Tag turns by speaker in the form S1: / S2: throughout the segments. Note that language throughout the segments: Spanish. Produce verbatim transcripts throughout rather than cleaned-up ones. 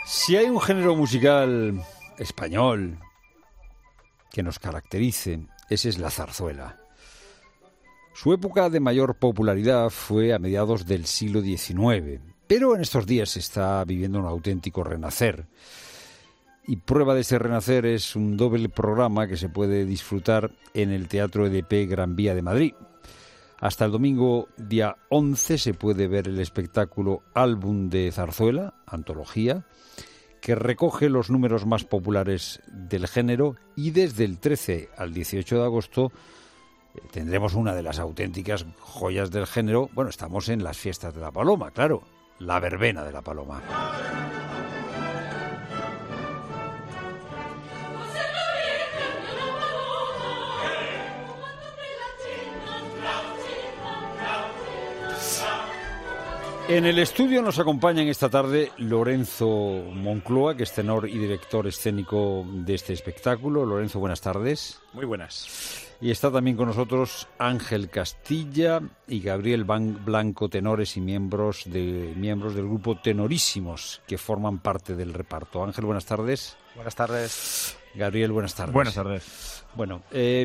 S1: Si hay un género musical español que nos caracterice, ese es la zarzuela. Su época de mayor popularidad fue a mediados del siglo diecinueve, pero en estos días se está viviendo un auténtico renacer. Y prueba de ese renacer es un doble programa que se puede disfrutar en el Teatro E D P Gran Vía de Madrid. Hasta el domingo día once se puede ver el espectáculo Álbum de Zarzuela, antología, que recoge los números más populares del género, y desde el trece al dieciocho de agosto eh, tendremos una de las auténticas joyas del género. Bueno, estamos en las fiestas de la Paloma, claro, la verbena de la Paloma. En el estudio nos acompañan esta tarde Lorenzo Moncloa, que es tenor y director escénico de este espectáculo. Lorenzo, buenas tardes.
S2: Muy buenas.
S1: Y está también con nosotros Ángel Castilla y Gabriel Blanco, tenores y miembros, de, miembros del grupo Tenorísimos, que forman parte del reparto. Ángel, buenas tardes.
S3: Buenas tardes.
S1: Gabriel, buenas tardes.
S2: Buenas tardes.
S1: Bueno, eh,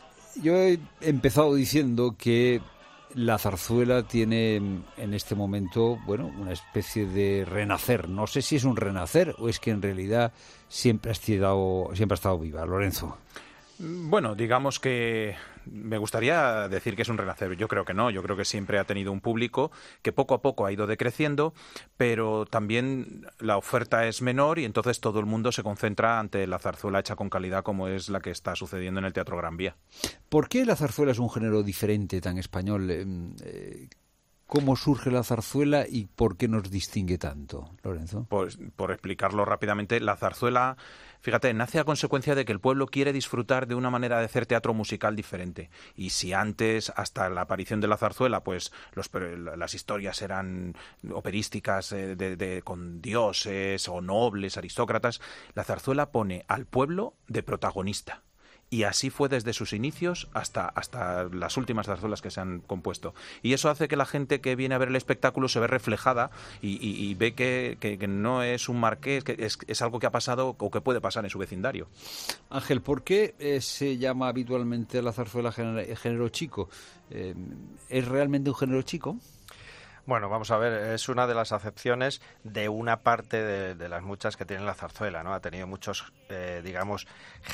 S1: yo he empezado diciendo que la zarzuela tiene en este momento, bueno, una especie de renacer. No sé si es un renacer o es que en realidad siempre ha estado, siempre ha estado viva. Lorenzo.
S2: Bueno, digamos que me gustaría decir que es un renacer. Yo creo que no. Yo creo que siempre ha tenido un público que poco a poco ha ido decreciendo, pero también la oferta es menor y entonces todo el mundo se concentra ante la zarzuela hecha con calidad, como es la que está sucediendo en el Teatro Gran Vía.
S1: ¿Por qué la zarzuela es un género diferente, tan español? Eh, ¿Cómo surge la zarzuela y por qué nos distingue tanto, Lorenzo?
S2: Pues por explicarlo rápidamente, la zarzuela, fíjate, nace a consecuencia de que el pueblo quiere disfrutar de una manera de hacer teatro musical diferente. Y si antes, hasta la aparición de la zarzuela, pues los, las historias eran operísticas eh, de, de, con dioses o nobles, aristócratas, la zarzuela pone al pueblo de protagonista. Y así fue desde sus inicios hasta, hasta las últimas zarzuelas que se han compuesto. Y eso hace que la gente que viene a ver el espectáculo se ve reflejada y, y, y ve que, que, que no es un marqués, que es, es algo que ha pasado o que puede pasar en su vecindario.
S1: Ángel, ¿por qué eh, se llama habitualmente la zarzuela género, género chico? Eh, ¿Es realmente un género chico?
S3: Bueno, vamos a ver, es una de las acepciones de una parte de, de las muchas que tiene la zarzuela, ¿no? Ha tenido muchos, eh, digamos,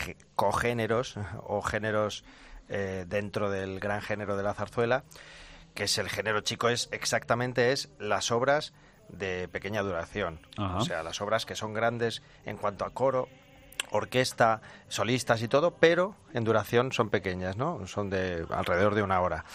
S3: cogéneros o géneros eh, dentro del gran género de la zarzuela, que es el género chico, es exactamente es las obras de pequeña duración. Ajá. O sea, las obras que son grandes en cuanto a coro, orquesta, solistas y todo, pero en duración son pequeñas, ¿no? Son de alrededor de una hora.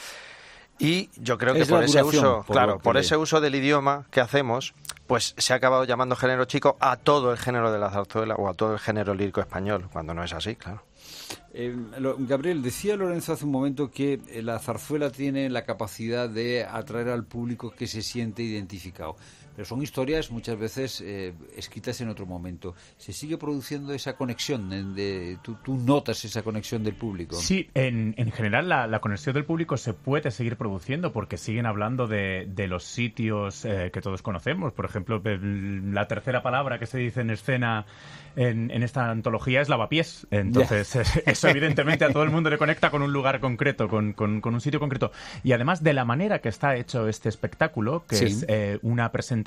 S3: Y yo creo que
S1: es
S3: por ese
S1: duración,
S3: uso,
S1: por
S3: claro, por
S1: le...
S3: ese uso del idioma que hacemos, pues se ha acabado llamando género chico a todo el género de la zarzuela o a todo el género lírico español, cuando no es así, claro.
S1: Eh, lo, Gabriel, decía Lorenzo hace un momento que la zarzuela tiene la capacidad de atraer al público que se siente identificado. Pero son historias muchas veces eh, escritas en otro momento. ¿Se sigue produciendo esa conexión? De, de, ¿tú, ¿Tú notas esa conexión del público?
S4: Sí, en, en general la, la conexión del público se puede seguir produciendo porque siguen hablando de, de los sitios eh, que todos conocemos. Por ejemplo, la tercera palabra que se dice en escena en, en esta antología es lavapiés. Entonces, yeah. Eso evidentemente a todo el mundo le conecta con un lugar concreto, con, con, con un sitio concreto. Y además de la manera que está hecho este espectáculo, que sí. es eh, una presentación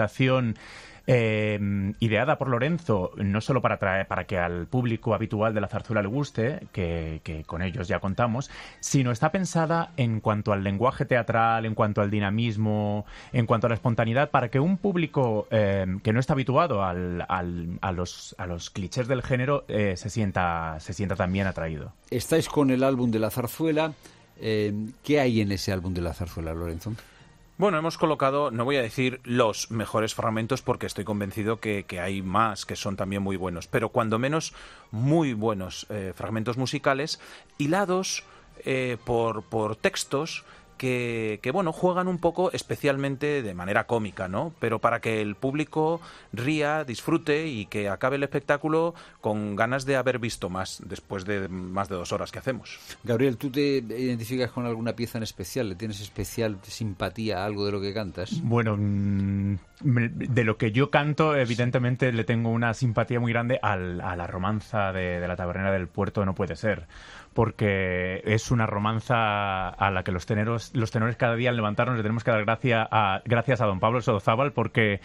S4: Eh, ideada por Lorenzo, no solo para traer, para que al público habitual de la zarzuela le guste, que, que con ellos ya contamos, sino está pensada en cuanto al lenguaje teatral, en cuanto al dinamismo, en cuanto a la espontaneidad, para que un público eh, que no está habituado al, al, a, los, a los clichés del género eh, se sienta, se sienta también atraído.
S1: Estáis con el álbum de la zarzuela. Eh, ¿Qué hay en ese álbum de la zarzuela, Lorenzo?
S2: Bueno, hemos colocado, no voy a decir los mejores fragmentos porque estoy convencido que, que hay más que son también muy buenos, pero cuando menos muy buenos eh, fragmentos musicales hilados eh, por, por textos que, que, bueno, juegan un poco especialmente de manera cómica, ¿no? Pero para que el público ría, disfrute y que acabe el espectáculo con ganas de haber visto más después de más de dos horas que hacemos.
S1: Gabriel, ¿tú te identificas con alguna pieza en especial? ¿Le tienes especial simpatía a algo de lo que cantas?
S4: Bueno, de lo que yo canto, evidentemente le tengo una simpatía muy grande al, a la romanza de, de la tabernera del puerto No puede ser, porque es una romanza a la que los teneros, los tenores cada día al levantarnos le tenemos que dar gracia a, gracias a don Pablo Sodozábal, porque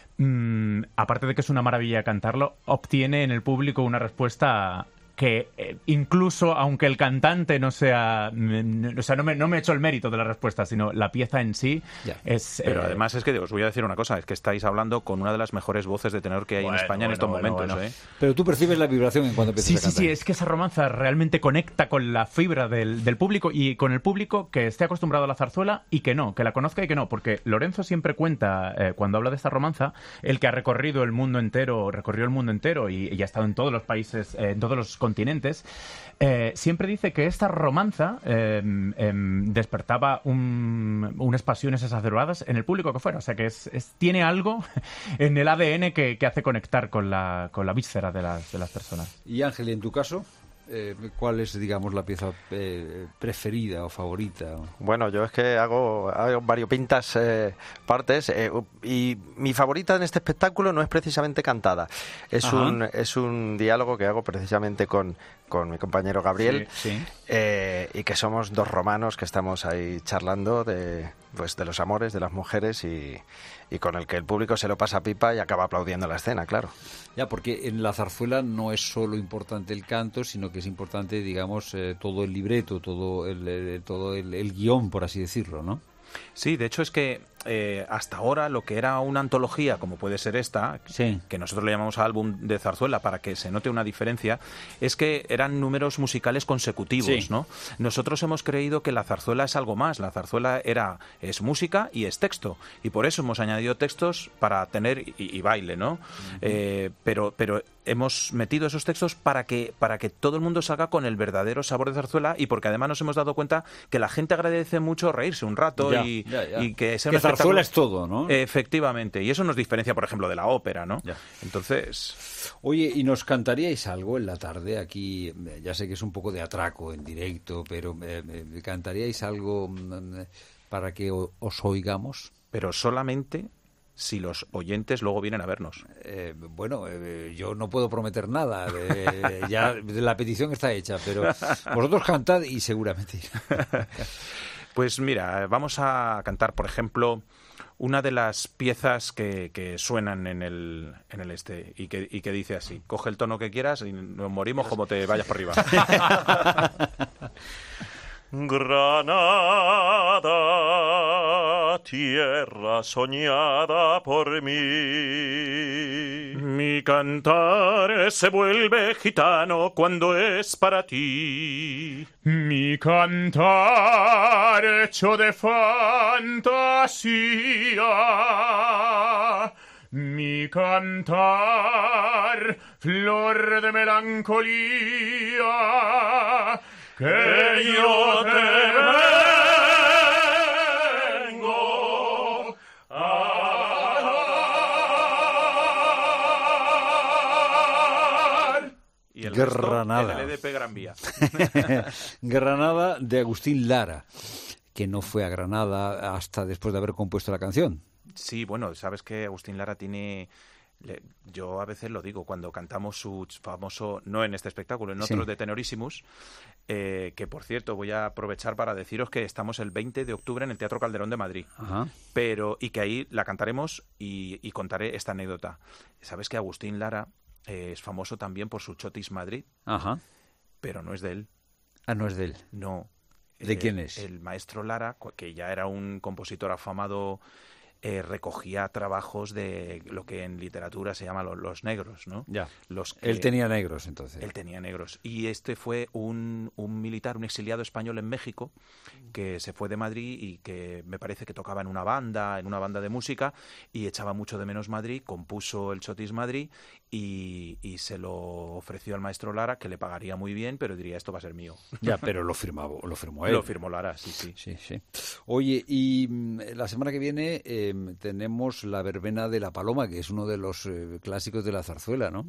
S4: mmm, aparte de que es una maravilla cantarlo, obtiene en el público una respuesta que eh, incluso aunque el cantante no sea, mm, o sea, no me, no me he hecho el mérito de la respuesta, sino la pieza en sí
S1: ya.
S4: es...
S2: Pero
S4: eh,
S2: además es que os voy a decir una cosa, es que estáis hablando con una de las mejores voces de tenor que hay
S4: bueno,
S2: en España
S4: bueno,
S2: en estos
S4: bueno,
S2: momentos,
S4: bueno.
S2: ¿eh?
S1: Pero tú percibes la vibración en cuando empiezas
S4: Sí,
S1: a cantar.
S4: sí, sí, es que esa romanza realmente conecta con la fibra del, del público y con el público que esté acostumbrado a la zarzuela y que no, que la conozca y que no, porque Lorenzo siempre cuenta, eh, cuando habla de esta romanza, el que ha recorrido el mundo entero, recorrió el mundo entero y, y ha estado en todos los países, eh, en todos los continentes, eh, siempre dice que esta romanza eh, eh, despertaba un, unas pasiones exacerbadas en el público que fuera, o sea que es, es, tiene algo en el A D N que, que hace conectar con la, con la víscera de las, de las personas.
S1: Y Ángel, en tu caso, eh, ¿cuál es, digamos, la pieza eh, preferida o favorita?
S3: Bueno, yo es que hago, hago variopintas eh, partes eh, y mi favorita en este espectáculo no es precisamente cantada, es un es un diálogo que hago precisamente con, con mi compañero Gabriel,
S4: sí, sí.
S3: Eh, y que somos dos romanos que estamos ahí charlando de, pues, de los amores, de las mujeres y, y con el que el público se lo pasa pipa y acaba aplaudiendo la escena, claro.
S1: Ya, porque en la zarzuela no es solo importante el canto, sino que es importante, digamos, eh, todo el libreto, todo el, el todo el, el guión, por así decirlo, ¿no?
S2: Sí, de hecho es que eh, hasta ahora lo que era una antología, como puede ser esta,
S1: sí.
S2: que nosotros le llamamos álbum de zarzuela para que se note una diferencia, es que eran números musicales consecutivos,
S1: sí.
S2: ¿no? Nosotros hemos creído que la zarzuela es algo más, la zarzuela era es música y es texto, y por eso hemos añadido textos para tener y, y baile, ¿no? Uh-huh. eh, pero, pero hemos metido esos textos para que, para que todo el mundo salga con el verdadero sabor de zarzuela y porque además nos hemos dado cuenta que la gente agradece mucho reírse un rato
S1: ya,
S2: y,
S1: ya, ya.
S2: y que sea
S1: que
S2: un
S1: zarzuela es todo, ¿no?
S2: Efectivamente, y eso nos diferencia, por ejemplo, de la ópera, ¿no?
S1: Ya.
S2: Entonces...
S1: Oye, ¿y nos cantaríais algo en la tarde aquí? Ya sé que es un poco de atraco en directo, pero eh, eh, ¿cantaríais algo eh, para que o, os oigamos?
S2: Pero solamente... si los oyentes luego vienen a vernos.
S1: Eh, bueno, eh, yo no puedo prometer nada. Eh, ya la petición está hecha, pero vosotros cantad y seguramente.
S2: Pues mira, vamos a cantar, por ejemplo, una de las piezas que, que suenan en el, en el este y que, y que dice así: coge el tono que quieras y nos morimos como te vayas por arriba.
S5: Granada, tierra soñada por mí.
S2: Mi cantar se vuelve gitano cuando es para ti.
S4: Mi cantar hecho de fantasía. Mi cantar flor de melancolía. Que yo te vengo a dar.
S2: Y el
S1: Granada.
S2: resto en el E D P Gran Vía.
S1: Granada, de Agustín Lara, que no fue a Granada hasta después de haber compuesto la canción.
S2: Sí, bueno, sabes que Agustín Lara tiene... Le, yo a veces lo digo, cuando cantamos su famoso, no en este espectáculo, en otros
S1: sí.
S2: de Tenorísimos, eh, que por cierto voy a aprovechar para deciros que estamos el veinte de octubre en el Teatro Calderón de Madrid.
S1: Ajá.
S2: Pero y que ahí la cantaremos y, y contaré esta anécdota. Sabes que Agustín Lara eh, es famoso también por su Chotis Madrid.
S1: Ajá.
S2: Pero no es de él.
S1: Ah, no es de él.
S2: No.
S1: ¿De
S2: eh,
S1: quién es?
S2: El maestro Lara, que ya era un compositor afamado, eh, recogía trabajos de lo que en literatura se llama los, los negros, ¿no?
S1: Ya.
S2: Los que,
S1: él tenía negros, entonces.
S2: Él tenía negros. Y este fue un, un militar, un exiliado español en México, que se fue de Madrid y que me parece que tocaba en una banda, en una banda de música, y echaba mucho de menos Madrid, compuso el Chotis Madrid, Y, y se lo ofreció al maestro Lara, que le pagaría muy bien, pero diría, esto va a ser mío.
S1: Ya, pero lo firmó, lo firmó él.
S2: Lo firmó Lara, sí, sí.
S1: Sí, sí. Oye, y la semana que viene eh, tenemos la verbena de la Paloma, que es uno de los eh, clásicos de la zarzuela, ¿no?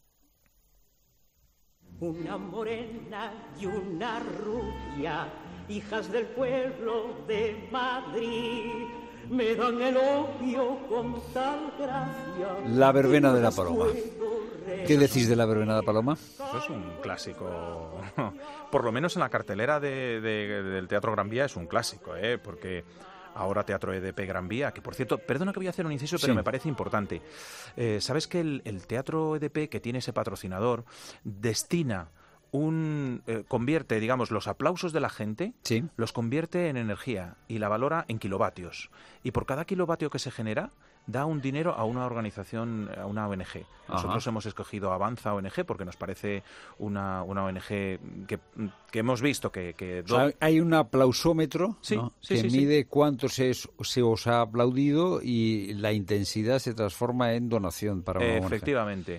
S6: Una morena y una rubia, hijas del pueblo de Madrid, me dan el opio con tal gracia.
S1: La verbena de la Paloma. ¿Qué decís de la verbena de la Paloma?
S2: Eso es un clásico. Por lo menos en la cartelera de, de, del Teatro Gran Vía es un clásico, ¿eh? Porque ahora Teatro E D P Gran Vía, que por cierto, perdona que voy a hacer un inciso, pero sí, me parece importante. Eh, ¿Sabes que el, el Teatro E D P, que tiene ese patrocinador, destina un eh, convierte, digamos, los aplausos de la gente, sí, los convierte en energía y la valora en kilovatios. Y por cada kilovatio que se genera, da un dinero a una organización, a una O N G. Nosotros Ajá. hemos escogido Avanza O N G porque nos parece una, una O N G que, que hemos visto que... que do...
S1: o sea, hay un aplausómetro,
S2: sí,
S1: ¿no?
S2: sí,
S1: que
S2: sí,
S1: mide
S2: sí.
S1: cuánto se, se os ha aplaudido y la intensidad se transforma en donación para una O N G.
S2: Efectivamente.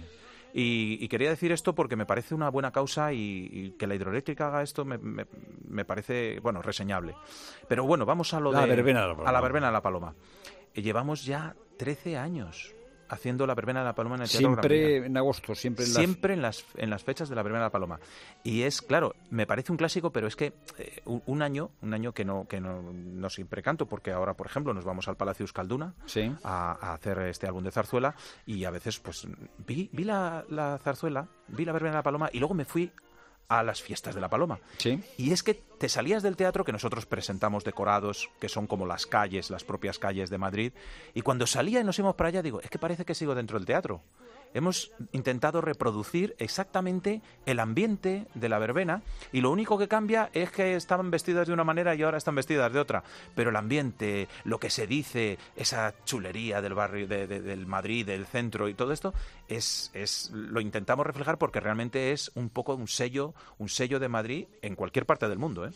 S2: Y, y quería decir esto porque me parece una buena causa y, y que la hidroeléctrica haga esto me, me, me parece, bueno, reseñable. Pero bueno, vamos a lo
S1: la
S2: de...
S1: verbena de la Paloma.
S2: A la verbena de la Paloma. Llevamos ya trece años haciendo la verbena de la Paloma en el Teatro
S1: Siempre
S2: Gran Vía.
S1: En agosto, siempre en las...
S2: Siempre en las, en las fechas de la verbena de la Paloma. Y es, claro, me parece un clásico, pero es que eh, un, un año, un año que no que no, no siempre canto, porque ahora, por ejemplo, nos vamos al Palacio Euskalduna ¿Sí? a, a hacer este álbum de zarzuela y a veces, pues, vi, vi la, la zarzuela, vi la verbena de la Paloma y luego me fui a las fiestas de la Paloma.
S1: ¿Sí?
S2: Y es que te salías del teatro, que nosotros presentamos decorados, que son como las calles, las propias calles de Madrid, y cuando salía y nos íbamos para allá, digo, es que parece que sigo dentro del teatro. Hemos intentado reproducir exactamente el ambiente de la verbena y lo único que cambia es que estaban vestidas de una manera y ahora están vestidas de otra. Pero el ambiente, lo que se dice, esa chulería del barrio, de, de, del Madrid, del centro y todo esto, es, es lo intentamos reflejar porque realmente es un poco un sello, un sello de Madrid en cualquier parte del mundo, ¿eh?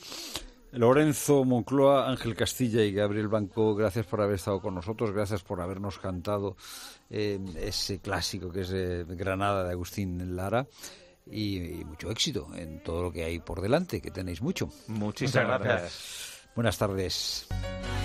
S1: Lorenzo Moncloa, Ángel Castilla y Gabriel Blanco, gracias por haber estado con nosotros, gracias por habernos cantado eh, ese clásico que es eh, Granada de Agustín Lara y, y mucho éxito en todo lo que hay por delante, que tenéis mucho.
S2: Muchísimas gracias.
S1: gracias. Buenas tardes.